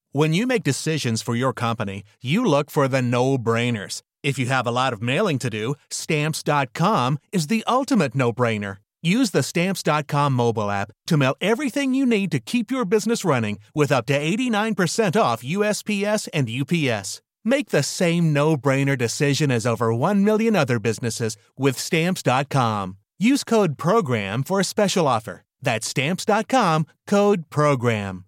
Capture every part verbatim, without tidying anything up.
When you make decisions for your company, you look for the no-brainers. If you have a lot of mailing to do, Stamps dot com is the ultimate no-brainer. Use the Stamps dot com mobile app to mail everything you need to keep your business running with up to eighty-nine percent off U S P S and U P S. Make the same no-brainer decision as over one million other businesses with Stamps dot com. Use code PROGRAM for a special offer. That's Stamps dot com, code PROGRAM.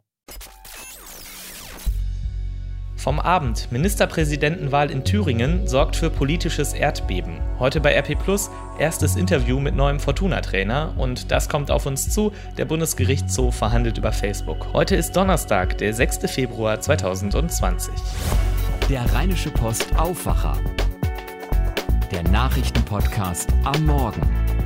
Vom Abend, Ministerpräsidentenwahl in Thüringen sorgt für politisches Erdbeben. Heute bei R P Plus, erstes Interview mit neuem Fortuna-Trainer und das kommt auf uns zu, der Bundesgerichtshof verhandelt über Facebook. Heute ist Donnerstag, der sechster Februar zweitausendzwanzig. Der Rheinische Post Aufwacher. Der Nachrichtenpodcast am Morgen.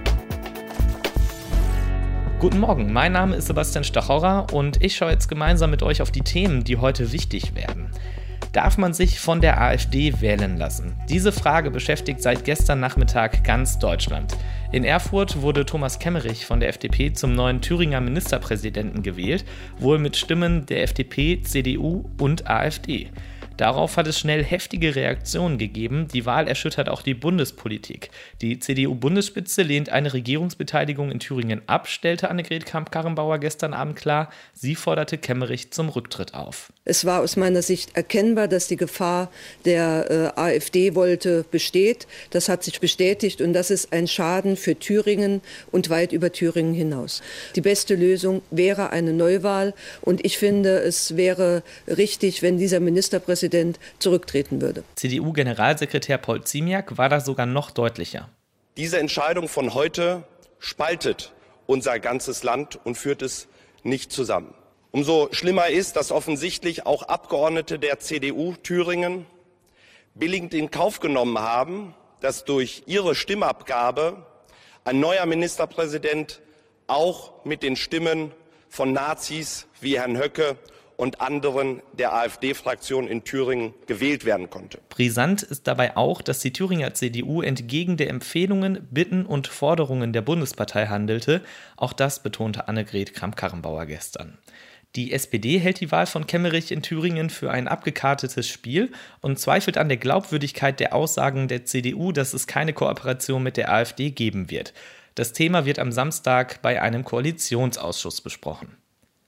Guten Morgen, mein Name ist Sebastian Stachorra und ich schaue jetzt gemeinsam mit euch auf die Themen, die heute wichtig werden. Darf man sich von der AfD wählen lassen? Diese Frage beschäftigt seit gestern Nachmittag ganz Deutschland. In Erfurt wurde Thomas Kemmerich von der F D P zum neuen Thüringer Ministerpräsidenten gewählt, wohl mit Stimmen der F D P, C D U und AfD. Darauf hat es schnell heftige Reaktionen gegeben. Die Wahl erschüttert auch die Bundespolitik. Die C D U-Bundesspitze lehnt eine Regierungsbeteiligung in Thüringen ab, stellte Annegret Kramp-Karrenbauer gestern Abend klar. Sie forderte Kemmerich zum Rücktritt auf. Es war aus meiner Sicht erkennbar, dass die Gefahr der äh, AfD-Wolte besteht. Das hat sich bestätigt und das ist ein Schaden für Thüringen und weit über Thüringen hinaus. Die beste Lösung wäre eine Neuwahl und ich finde, es wäre richtig, wenn dieser Ministerpräsident zurücktreten würde. C D U-Generalsekretär Paul Ziemiak war da sogar noch deutlicher. Diese Entscheidung von heute spaltet unser ganzes Land und führt es nicht zusammen. Umso schlimmer ist, dass offensichtlich auch Abgeordnete der C D U Thüringen billigend in Kauf genommen haben, dass durch ihre Stimmabgabe ein neuer Ministerpräsident auch mit den Stimmen von Nazis wie Herrn Höcke und anderen der AfD-Fraktion in Thüringen gewählt werden konnte. Brisant ist dabei auch, dass die Thüringer C D U entgegen der Empfehlungen, Bitten und Forderungen der Bundespartei handelte. Auch das betonte Annegret Kramp-Karrenbauer gestern. Die S P D hält die Wahl von Kemmerich in Thüringen für ein abgekartetes Spiel und zweifelt an der Glaubwürdigkeit der Aussagen der C D U, dass es keine Kooperation mit der AfD geben wird. Das Thema wird am Samstag bei einem Koalitionsausschuss besprochen.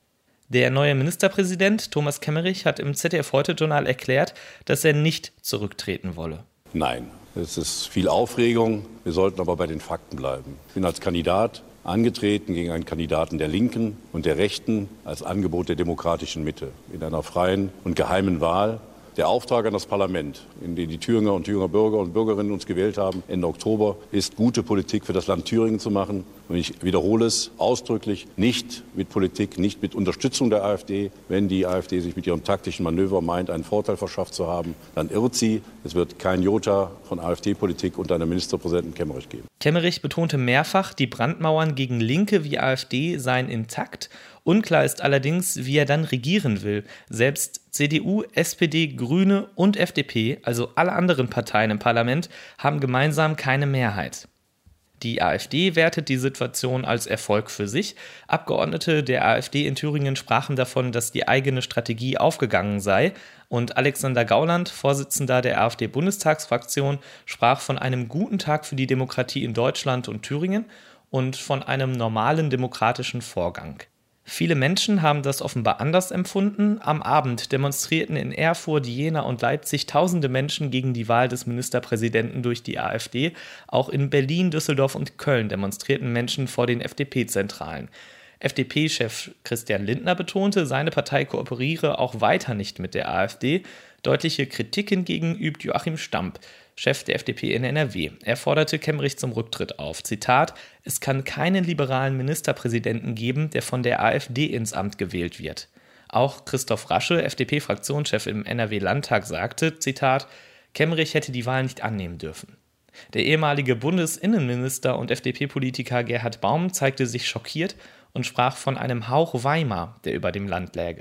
Der neue Ministerpräsident Thomas Kemmerich hat im Z D F-Heute-Journal erklärt, dass er nicht zurücktreten wolle. Nein, es ist viel Aufregung, wir sollten aber bei den Fakten bleiben. Ich bin als Kandidat angetreten gegen einen Kandidaten der Linken und der Rechten als Angebot der demokratischen Mitte in einer freien und geheimen Wahl. Der Auftrag an das Parlament, in den die Thüringer und Thüringer Bürger und Bürgerinnen uns gewählt haben, Ende Oktober, ist, gute Politik für das Land Thüringen zu machen. Und ich wiederhole es ausdrücklich, nicht mit Politik, nicht mit Unterstützung der AfD. Wenn die AfD sich mit ihrem taktischen Manöver meint, einen Vorteil verschafft zu haben, dann irrt sie. Es wird kein Jota von AfD-Politik unter einem Ministerpräsidenten Kemmerich geben. Kemmerich betonte mehrfach, die Brandmauern gegen Linke wie AfD seien intakt. Unklar ist allerdings, wie er dann regieren will. Selbst C D U, S P D, Grüne und F D P, also alle anderen Parteien im Parlament, haben gemeinsam keine Mehrheit. Die AfD wertet die Situation als Erfolg für sich. Abgeordnete der AfD in Thüringen sprachen davon, dass die eigene Strategie aufgegangen sei. Und Alexander Gauland, Vorsitzender der AfD-Bundestagsfraktion, sprach von einem guten Tag für die Demokratie in Deutschland und Thüringen und von einem normalen demokratischen Vorgang. Viele Menschen haben das offenbar anders empfunden. Am Abend demonstrierten in Erfurt, Jena und Leipzig tausende Menschen gegen die Wahl des Ministerpräsidenten durch die AfD. Auch in Berlin, Düsseldorf und Köln demonstrierten Menschen vor den F D P-Zentralen. F D P-Chef Christian Lindner betonte, seine Partei kooperiere auch weiter nicht mit der AfD. Deutliche Kritik hingegen übt Joachim Stamp, Chef der F D P in N R W. Er forderte Kemmerich zum Rücktritt auf. Zitat: Es kann keinen liberalen Ministerpräsidenten geben, der von der AfD ins Amt gewählt wird. Auch Christoph Rasche, F D P-Fraktionschef im N R W-Landtag, sagte, Zitat: Kemmerich hätte die Wahl nicht annehmen dürfen. Der ehemalige Bundesinnenminister und F D P-Politiker Gerhard Baum zeigte sich schockiert und sprach von einem Hauch Weimar, der über dem Land läge.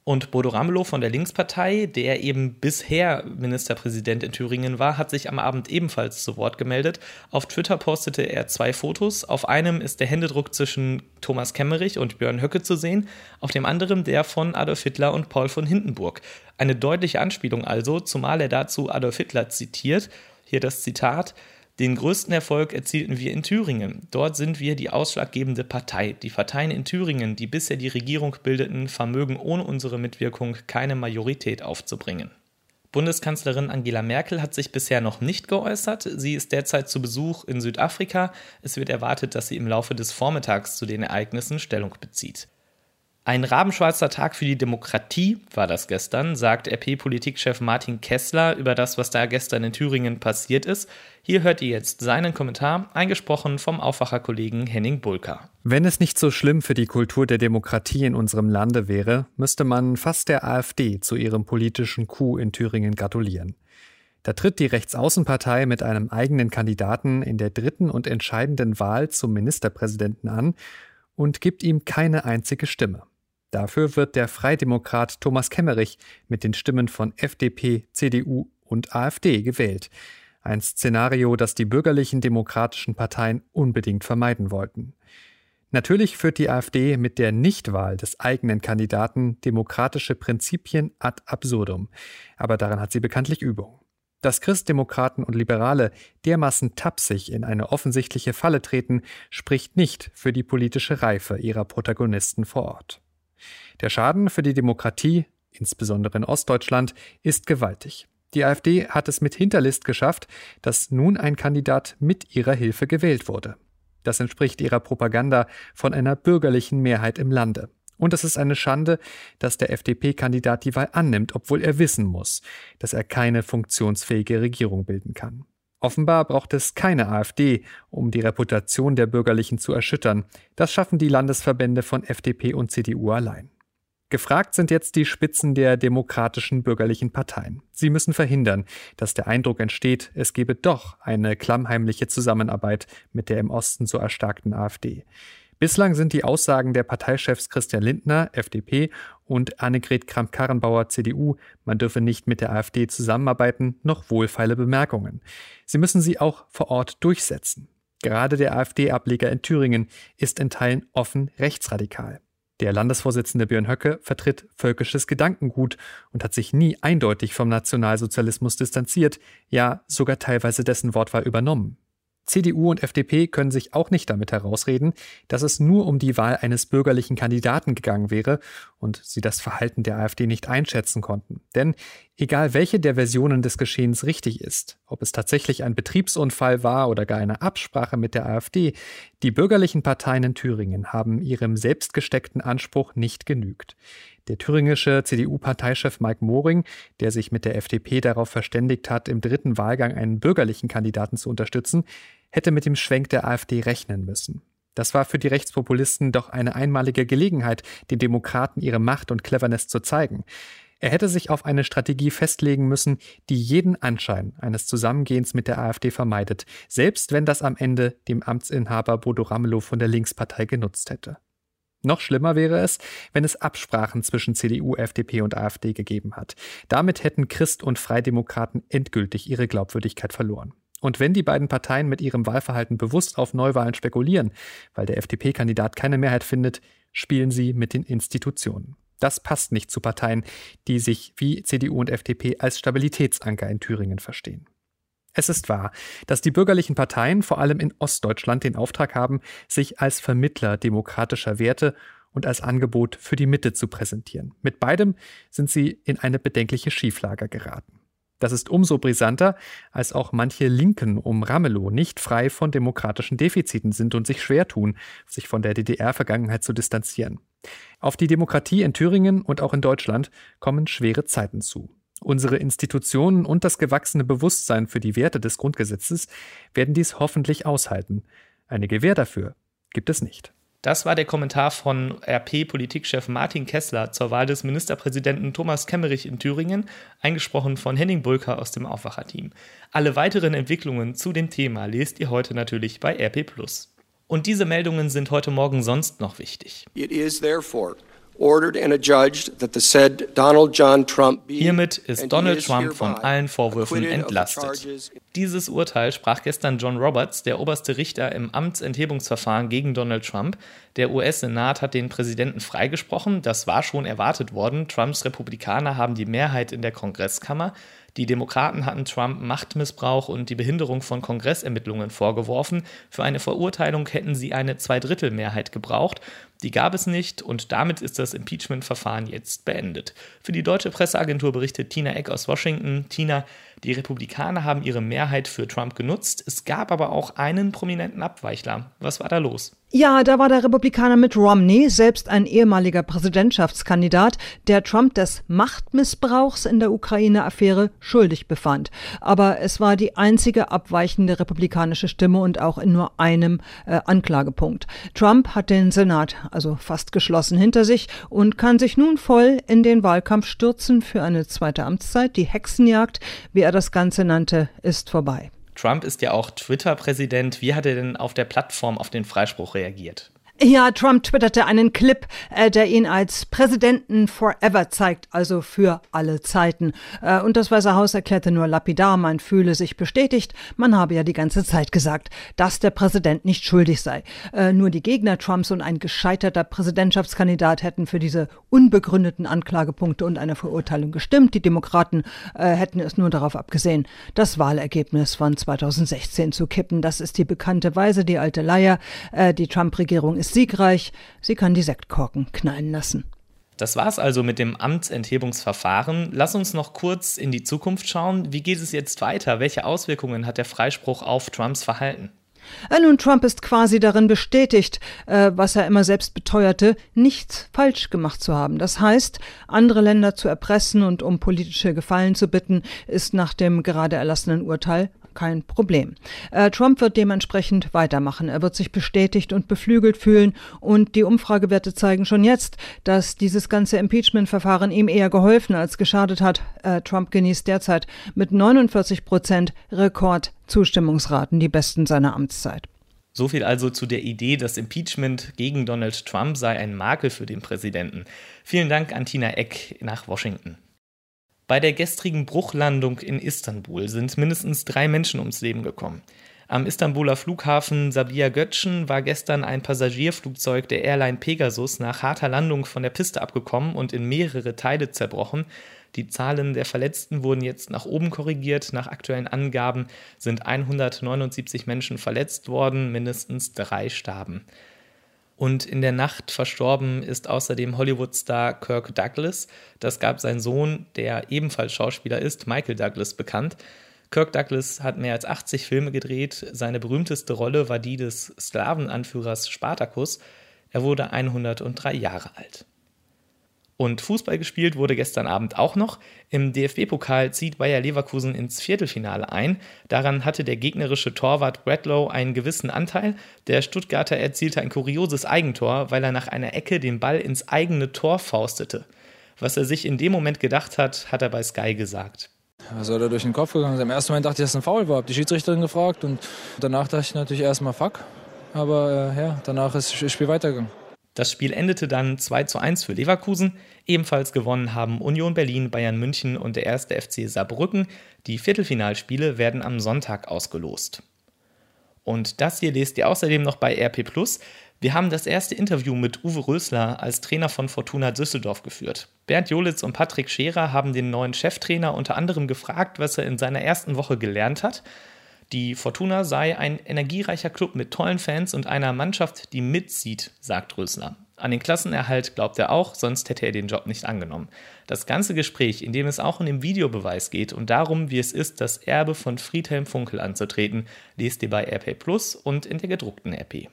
Und Bodo Ramelow von der Linkspartei, der eben bisher Ministerpräsident in Thüringen war, hat sich am Abend ebenfalls zu Wort gemeldet. Auf Twitter postete er zwei Fotos. Auf einem ist der Händedruck zwischen Thomas Kemmerich und Björn Höcke zu sehen, auf dem anderen der von Adolf Hitler und Paul von Hindenburg. Eine deutliche Anspielung also, zumal er dazu Adolf Hitler zitiert. Hier das Zitat: Den größten Erfolg erzielten wir in Thüringen. Dort sind wir die ausschlaggebende Partei. Die Parteien in Thüringen, die bisher die Regierung bildeten, vermögen ohne unsere Mitwirkung keine Majorität aufzubringen. Bundeskanzlerin Angela Merkel hat sich bisher noch nicht geäußert. Sie ist derzeit zu Besuch in Südafrika. Es wird erwartet, dass sie im Laufe des Vormittags zu den Ereignissen Stellung bezieht. Ein rabenschwarzer Tag für die Demokratie war das gestern, sagt R P-Politikchef Martin Kessler über das, was da gestern in Thüringen passiert ist. Hier hört ihr jetzt seinen Kommentar, eingesprochen vom Aufwacher-Kollegen Henning Bulka. Wenn es nicht so schlimm für die Kultur der Demokratie in unserem Lande wäre, müsste man fast der AfD zu ihrem politischen Coup in Thüringen gratulieren. Da tritt die Rechtsaußenpartei mit einem eigenen Kandidaten in der dritten und entscheidenden Wahl zum Ministerpräsidenten an und gibt ihm keine einzige Stimme. Dafür wird der Freidemokrat Thomas Kemmerich mit den Stimmen von F D P, C D U und AfD gewählt. Ein Szenario, das die bürgerlichen demokratischen Parteien unbedingt vermeiden wollten. Natürlich führt die AfD mit der Nichtwahl des eigenen Kandidaten demokratische Prinzipien ad absurdum. Aber daran hat sie bekanntlich Übung. Dass Christdemokraten und Liberale dermaßen tapsig in eine offensichtliche Falle treten, spricht nicht für die politische Reife ihrer Protagonisten vor Ort. Der Schaden für die Demokratie, insbesondere in Ostdeutschland, ist gewaltig. Die AfD hat es mit Hinterlist geschafft, dass nun ein Kandidat mit ihrer Hilfe gewählt wurde. Das entspricht ihrer Propaganda von einer bürgerlichen Mehrheit im Lande. Und es ist eine Schande, dass der F D P-Kandidat die Wahl annimmt, obwohl er wissen muss, dass er keine funktionsfähige Regierung bilden kann. Offenbar braucht es keine AfD, um die Reputation der Bürgerlichen zu erschüttern. Das schaffen die Landesverbände von F D P und C D U allein. Gefragt sind jetzt die Spitzen der demokratischen bürgerlichen Parteien. Sie müssen verhindern, dass der Eindruck entsteht, es gebe doch eine klammheimliche Zusammenarbeit mit der im Osten so erstarkten AfD. Bislang sind die Aussagen der Parteichefs Christian Lindner, F D P, und Annegret Kramp-Karrenbauer, C D U, man dürfe nicht mit der AfD zusammenarbeiten, noch wohlfeile Bemerkungen. Sie müssen sie auch vor Ort durchsetzen. Gerade der AfD-Ableger in Thüringen ist in Teilen offen rechtsradikal. Der Landesvorsitzende Björn Höcke vertritt völkisches Gedankengut und hat sich nie eindeutig vom Nationalsozialismus distanziert, ja sogar teilweise dessen Wortwahl übernommen. C D U und F D P können sich auch nicht damit herausreden, dass es nur um die Wahl eines bürgerlichen Kandidaten gegangen wäre und sie das Verhalten der AfD nicht einschätzen konnten. Denn egal welche der Versionen des Geschehens richtig ist, ob es tatsächlich ein Betriebsunfall war oder gar eine Absprache mit der AfD, die bürgerlichen Parteien in Thüringen haben ihrem selbstgesteckten Anspruch nicht genügt. Der thüringische C D U-Parteichef Mike Moring, der sich mit der F D P darauf verständigt hat, im dritten Wahlgang einen bürgerlichen Kandidaten zu unterstützen, hätte mit dem Schwenk der AfD rechnen müssen. Das war für die Rechtspopulisten doch eine einmalige Gelegenheit, den Demokraten ihre Macht und Cleverness zu zeigen. Er hätte sich auf eine Strategie festlegen müssen, die jeden Anschein eines Zusammengehens mit der AfD vermeidet, selbst wenn das am Ende dem Amtsinhaber Bodo Ramelow von der Linkspartei genutzt hätte. Noch schlimmer wäre es, wenn es Absprachen zwischen C D U, F D P und AfD gegeben hat. Damit hätten Christ- und Freidemokraten endgültig ihre Glaubwürdigkeit verloren. Und wenn die beiden Parteien mit ihrem Wahlverhalten bewusst auf Neuwahlen spekulieren, weil der F D P-Kandidat keine Mehrheit findet, spielen sie mit den Institutionen. Das passt nicht zu Parteien, die sich wie C D U und F D P als Stabilitätsanker in Thüringen verstehen. Es ist wahr, dass die bürgerlichen Parteien vor allem in Ostdeutschland den Auftrag haben, sich als Vermittler demokratischer Werte und als Angebot für die Mitte zu präsentieren. Mit beidem sind sie in eine bedenkliche Schieflage geraten. Das ist umso brisanter, als auch manche Linken um Ramelow nicht frei von demokratischen Defiziten sind und sich schwer tun, sich von der D D R-Vergangenheit zu distanzieren. Auf die Demokratie in Thüringen und auch in Deutschland kommen schwere Zeiten zu. Unsere Institutionen und das gewachsene Bewusstsein für die Werte des Grundgesetzes werden dies hoffentlich aushalten. Eine Gewähr dafür gibt es nicht. Das war der Kommentar von R P-Politikchef Martin Kessler zur Wahl des Ministerpräsidenten Thomas Kemmerich in Thüringen, eingesprochen von Henning Bulka aus dem Aufwacher-Team. Alle weiteren Entwicklungen zu dem Thema lest ihr heute natürlich bei R P plus. Und diese Meldungen sind heute Morgen sonst noch wichtig. It is therefore Hiermit ist Donald Trump von allen Vorwürfen entlastet. Dieses Urteil sprach gestern John Roberts, der oberste Richter im Amtsenthebungsverfahren gegen Donald Trump. Der U S-Senat hat den Präsidenten freigesprochen. Das war schon erwartet worden. Trumps Republikaner haben die Mehrheit in der Kongresskammer. Die Demokraten hatten Trump Machtmissbrauch und die Behinderung von Kongressermittlungen vorgeworfen. Für eine Verurteilung hätten sie eine Zweidrittelmehrheit gebraucht. Die gab es nicht und damit ist das Impeachment-Verfahren jetzt beendet. Für die deutsche Presseagentur berichtet Tina Eck aus Washington. Tina, die Republikaner haben ihre Mehrheit für Trump genutzt. Es gab aber auch einen prominenten Abweichler. Was war da los? Ja, da war der Republikaner Mitt Romney, selbst ein ehemaliger Präsidentschaftskandidat, der Trump des Machtmissbrauchs in der Ukraine-Affäre schuldig befand. Aber es war die einzige abweichende republikanische Stimme und auch in nur einem äh, Anklagepunkt. Trump hat den Senat also fast geschlossen hinter sich und kann sich nun voll in den Wahlkampf stürzen für eine zweite Amtszeit. Die Hexenjagd, wie er das Ganze nannte, ist vorbei. Trump ist ja auch Twitter-Präsident. Wie hat er denn auf der Plattform auf den Freispruch reagiert? Ja, Trump twitterte einen Clip, äh, der ihn als Präsidenten forever zeigt, also für alle Zeiten. Äh, und das Weiße Haus erklärte nur lapidar, man fühle sich bestätigt. Man habe ja die ganze Zeit gesagt, dass der Präsident nicht schuldig sei. Äh, nur die Gegner Trumps und ein gescheiterter Präsidentschaftskandidat hätten für diese unbegründeten Anklagepunkte und eine Verurteilung gestimmt. Die Demokraten äh, hätten es nur darauf abgesehen, das Wahlergebnis von zweitausendsechzehn zu kippen. Das ist die bekannte Weise, die alte Leier. Äh, die Trump-Regierung ist siegreich, sie kann die Sektkorken knallen lassen. Das war's also mit dem Amtsenthebungsverfahren. Lass uns noch kurz in die Zukunft schauen. Wie geht es jetzt weiter? Welche Auswirkungen hat der Freispruch auf Trumps Verhalten? Äh, nun, Trump ist quasi darin bestätigt, äh, was er immer selbst beteuerte, nichts falsch gemacht zu haben. Das heißt, andere Länder zu erpressen und um politische Gefallen zu bitten, ist nach dem gerade erlassenen Urteil kein Problem. Äh, Trump wird dementsprechend weitermachen. Er wird sich bestätigt und beflügelt fühlen und die Umfragewerte zeigen schon jetzt, dass dieses ganze Impeachment-Verfahren ihm eher geholfen als geschadet hat. Äh, Trump genießt derzeit mit neunundvierzig Prozent Rekordzustimmungsraten, die besten seiner Amtszeit. So viel also zu der Idee, das Impeachment gegen Donald Trump sei ein Makel für den Präsidenten. Vielen Dank an Tina Eck nach Washington. Bei der gestrigen Bruchlandung in Istanbul sind mindestens drei Menschen ums Leben gekommen. Am Istanbuler Flughafen Sabiha Gökçen war gestern ein Passagierflugzeug der Airline Pegasus nach harter Landung von der Piste abgekommen und in mehrere Teile zerbrochen. Die Zahlen der Verletzten wurden jetzt nach oben korrigiert. Nach aktuellen Angaben sind hundertneunundsiebzig Menschen verletzt worden, mindestens drei starben. Und in der Nacht verstorben ist außerdem Hollywood-Star Kirk Douglas. Das gab sein Sohn, der ebenfalls Schauspieler ist, Michael Douglas, bekannt. Kirk Douglas hat mehr als achtzig Filme gedreht. Seine berühmteste Rolle war die des Sklavenanführers Spartacus. Er wurde hundertdrei Jahre alt. Und Fußball gespielt wurde gestern Abend auch noch. Im D F B-Pokal zieht Bayer Leverkusen ins Viertelfinale ein. Daran hatte der gegnerische Torwart Bradlow einen gewissen Anteil. Der Stuttgarter erzielte ein kurioses Eigentor, weil er nach einer Ecke den Ball ins eigene Tor faustete. Was er sich in dem Moment gedacht hat, hat er bei Sky gesagt. Was soll da durch den Kopf gegangen? Im ersten Moment dachte ich, dass es ein Foul war. Hab die Schiedsrichterin gefragt und danach dachte ich natürlich erstmal fuck. Aber äh, ja, danach ist das Spiel weitergegangen. Das Spiel endete dann zwei zu eins für Leverkusen. Ebenfalls gewonnen haben Union Berlin, Bayern München und der erste F C Saarbrücken. Die Viertelfinalspiele werden am Sonntag ausgelost. Und das hier lest ihr außerdem noch bei R P plus. Wir haben das erste Interview mit Uwe Rösler als Trainer von Fortuna Düsseldorf geführt. Bernd Jolitz und Patrick Scherer haben den neuen Cheftrainer unter anderem gefragt, was er in seiner ersten Woche gelernt hat. Die Fortuna sei ein energiereicher Club mit tollen Fans und einer Mannschaft, die mitzieht, sagt Rösler. An den Klassenerhalt glaubt er auch, sonst hätte er den Job nicht angenommen. Das ganze Gespräch, in dem es auch um den Videobeweis geht und darum, wie es ist, das Erbe von Friedhelm Funkel anzutreten, lest ihr bei R P plus und in der gedruckten R P.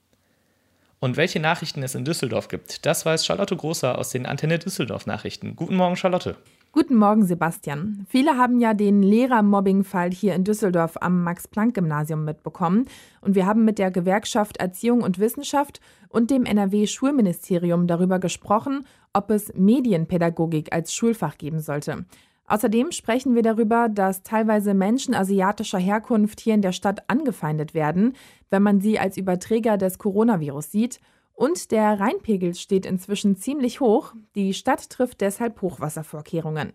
Und welche Nachrichten es in Düsseldorf gibt, das weiß Charlotte Großer aus den Antenne Düsseldorf Nachrichten. Guten Morgen, Charlotte. Guten Morgen, Sebastian. Viele haben ja den Lehrermobbing-Fall hier in Düsseldorf am Max-Planck-Gymnasium mitbekommen. Und wir haben mit der Gewerkschaft Erziehung und Wissenschaft und dem N R W-Schulministerium darüber gesprochen, ob es Medienpädagogik als Schulfach geben sollte. Außerdem sprechen wir darüber, dass teilweise Menschen asiatischer Herkunft hier in der Stadt angefeindet werden, wenn man sie als Überträger des Coronavirus sieht. Und der Rheinpegel steht inzwischen ziemlich hoch. Die Stadt trifft deshalb Hochwasservorkehrungen.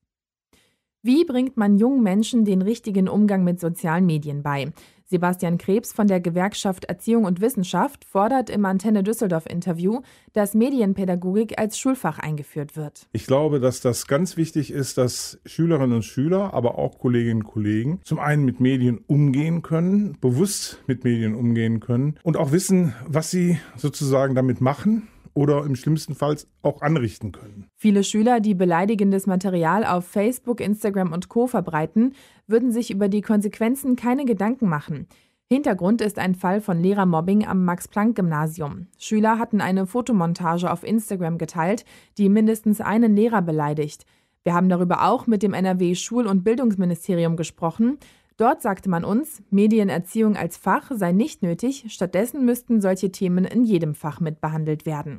Wie bringt man jungen Menschen den richtigen Umgang mit sozialen Medien bei? Sebastian Krebs von der Gewerkschaft Erziehung und Wissenschaft fordert im Antenne Düsseldorf-Interview, dass Medienpädagogik als Schulfach eingeführt wird. Ich glaube, dass das ganz wichtig ist, dass Schülerinnen und Schüler, aber auch Kolleginnen und Kollegen zum einen mit Medien umgehen können, bewusst mit Medien umgehen können und auch wissen, was sie sozusagen damit machen oder im schlimmsten Fall auch anrichten können. Viele Schüler, die beleidigendes Material auf Facebook, Instagram und Co. verbreiten, würden sich über die Konsequenzen keine Gedanken machen. Hintergrund ist ein Fall von Lehrermobbing am Max-Planck-Gymnasium. Schüler hatten eine Fotomontage auf Instagram geteilt, die mindestens einen Lehrer beleidigt. Wir haben darüber auch mit dem N R W-Schul- und Bildungsministerium gesprochen. Dort sagte man uns, Medienerziehung als Fach sei nicht nötig, stattdessen müssten solche Themen in jedem Fach mitbehandelt werden.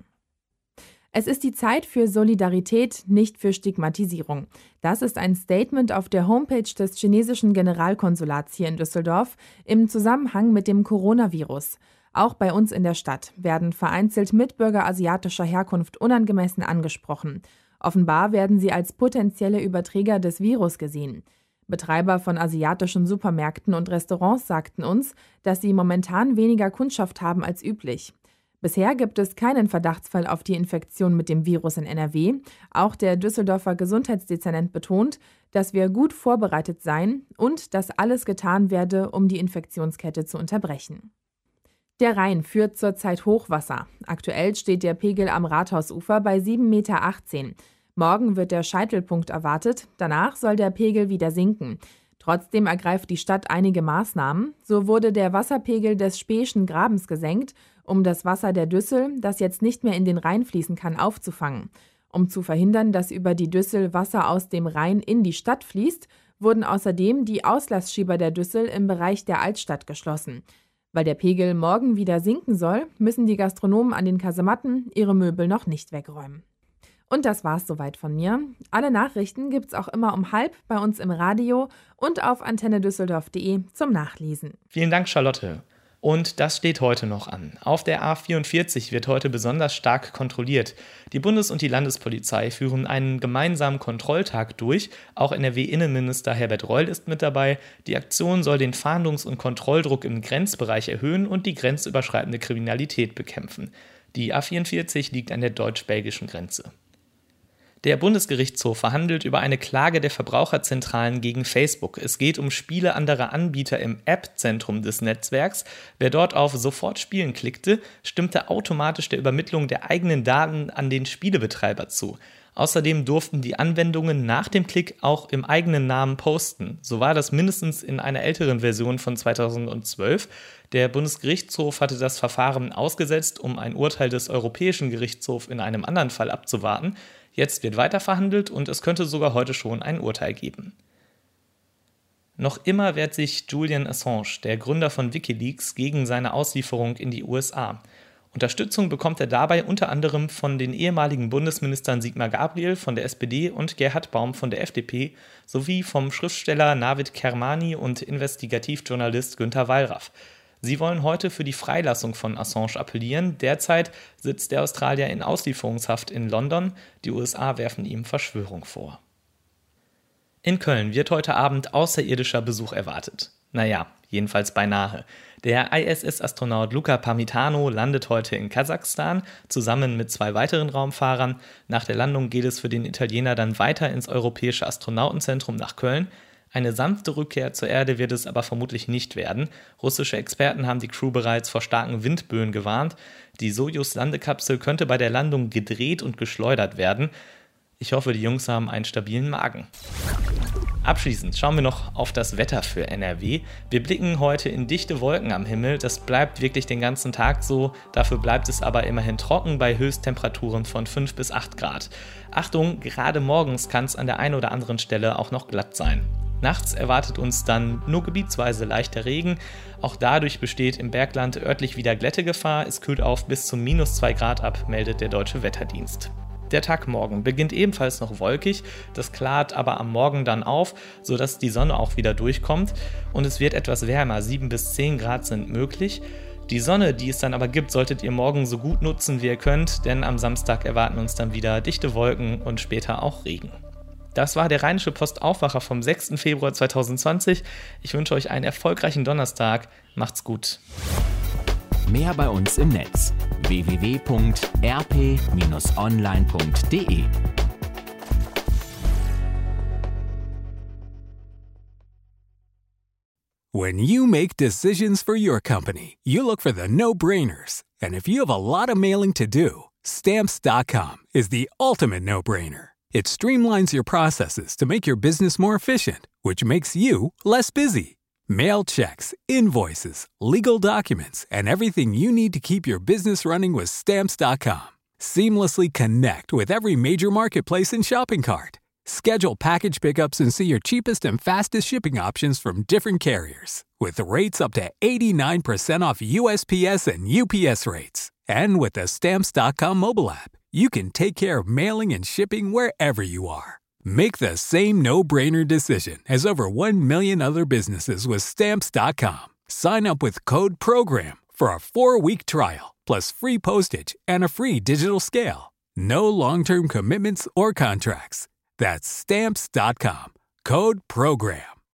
Es ist die Zeit für Solidarität, nicht für Stigmatisierung. Das ist ein Statement auf der Homepage des chinesischen Generalkonsulats hier in Düsseldorf im Zusammenhang mit dem Coronavirus. Auch bei uns in der Stadt werden vereinzelt Mitbürger asiatischer Herkunft unangemessen angesprochen. Offenbar werden sie als potenzielle Überträger des Virus gesehen. Betreiber von asiatischen Supermärkten und Restaurants sagten uns, dass sie momentan weniger Kundschaft haben als üblich. Bisher gibt es keinen Verdachtsfall auf die Infektion mit dem Virus in N R W. Auch der Düsseldorfer Gesundheitsdezernent betont, dass wir gut vorbereitet seien und dass alles getan werde, um die Infektionskette zu unterbrechen. Der Rhein führt zurzeit Hochwasser. Aktuell steht der Pegel am Rathausufer bei sieben Komma achtzehn Meter. Morgen wird der Scheitelpunkt erwartet, danach soll der Pegel wieder sinken. Trotzdem ergreift die Stadt einige Maßnahmen. So wurde der Wasserpegel des Speeschen Grabens gesenkt, um das Wasser der Düssel, das jetzt nicht mehr in den Rhein fließen kann, aufzufangen. Um zu verhindern, dass über die Düssel Wasser aus dem Rhein in die Stadt fließt, wurden außerdem die Auslassschieber der Düssel im Bereich der Altstadt geschlossen. Weil der Pegel morgen wieder sinken soll, müssen die Gastronomen an den Kasematten ihre Möbel noch nicht wegräumen. Und das war's soweit von mir. Alle Nachrichten gibt's auch immer um halb bei uns im Radio und auf antenne düsseldorf punkt de zum Nachlesen. Vielen Dank, Charlotte. Und das steht heute noch an. Auf der A vierundvierzig wird heute besonders stark kontrolliert. Die Bundes- und die Landespolizei führen einen gemeinsamen Kontrolltag durch. Auch N R W-Innenminister Herbert Reul ist mit dabei. Die Aktion soll den Fahndungs- und Kontrolldruck im Grenzbereich erhöhen und die grenzüberschreitende Kriminalität bekämpfen. Die A vierundvierzig liegt an der deutsch-belgischen Grenze. Der Bundesgerichtshof verhandelt über eine Klage der Verbraucherzentralen gegen Facebook. Es geht um Spiele anderer Anbieter im App-Zentrum des Netzwerks. Wer dort auf Sofort spielen klickte, stimmte automatisch der Übermittlung der eigenen Daten an den Spielebetreiber zu. Außerdem durften die Anwendungen nach dem Klick auch im eigenen Namen posten. So war das mindestens in einer älteren Version von zweitausendzwölf. Der Bundesgerichtshof hatte das Verfahren ausgesetzt, um ein Urteil des Europäischen Gerichtshofs in einem anderen Fall abzuwarten. Jetzt wird weiter verhandelt und es könnte sogar heute schon ein Urteil geben. Noch immer wehrt sich Julian Assange, der Gründer von WikiLeaks, gegen seine Auslieferung in die U S A. Unterstützung bekommt er dabei unter anderem von den ehemaligen Bundesministern Sigmar Gabriel von der S P D und Gerhard Baum von der F D P sowie vom Schriftsteller Navid Kermani und Investigativjournalist Günter Wallraff. Sie wollen heute für die Freilassung von Assange appellieren. Derzeit sitzt der Australier in Auslieferungshaft in London. Die U S A werfen ihm Verschwörung vor. In Köln wird heute Abend außerirdischer Besuch erwartet. Naja, jedenfalls beinahe. Der I S S-Astronaut Luca Parmitano landet heute in Kasachstan, zusammen mit zwei weiteren Raumfahrern. Nach der Landung geht es für den Italiener dann weiter ins Europäische Astronautenzentrum nach Köln. Eine sanfte Rückkehr zur Erde wird es aber vermutlich nicht werden. Russische Experten haben die Crew bereits vor starken Windböen gewarnt. Die Sojus-Landekapsel könnte bei der Landung gedreht und geschleudert werden. Ich hoffe, die Jungs haben einen stabilen Magen. Abschließend schauen wir noch auf das Wetter für N R W. Wir blicken heute in dichte Wolken am Himmel. Das bleibt wirklich den ganzen Tag so. Dafür bleibt es aber immerhin trocken bei Höchsttemperaturen von fünf bis acht Grad. Achtung, gerade morgens kann es an der einen oder anderen Stelle auch noch glatt sein. Nachts erwartet uns dann nur gebietsweise leichter Regen. Auch dadurch besteht im Bergland örtlich wieder Glättegefahr. Es kühlt auf bis zu minus zwei Grad ab, meldet der Deutsche Wetterdienst. Der Tag morgen beginnt ebenfalls noch wolkig, das klart aber am Morgen dann auf, sodass die Sonne auch wieder durchkommt und es wird etwas wärmer, sieben bis zehn Grad sind möglich. Die Sonne, die es dann aber gibt, solltet ihr morgen so gut nutzen, wie ihr könnt, denn am Samstag erwarten uns dann wieder dichte Wolken und später auch Regen. Das war der Rheinische Post Aufwacher vom sechsten Februar zweitausendzwanzig. Ich wünsche euch einen erfolgreichen Donnerstag. Macht's gut. Mehr bei uns im Netz w w w punkt r p Bindestrich online punkt d e. When you make decisions for your company, you look for the no-brainers. And if you have a lot of mailing to do, Stamps dot com is the ultimate no-brainer. It streamlines your processes to make your business more efficient, which makes you less busy. Mail checks, invoices, legal documents, and everything you need to keep your business running with Stamps dot com. Seamlessly connect with every major marketplace and shopping cart. Schedule package pickups and see your cheapest and fastest shipping options from different carriers, with rates up to eighty-nine percent off U S P S and U P S rates. And with the Stamps dot com mobile app, you can take care of mailing and shipping wherever you are. Make the same no-brainer decision as over one million other businesses with Stamps dot com. Sign up with code PROGRAM for a four-week trial, plus free postage and a free digital scale. No long-term commitments or contracts. That's Stamps dot com. Code PROGRAM.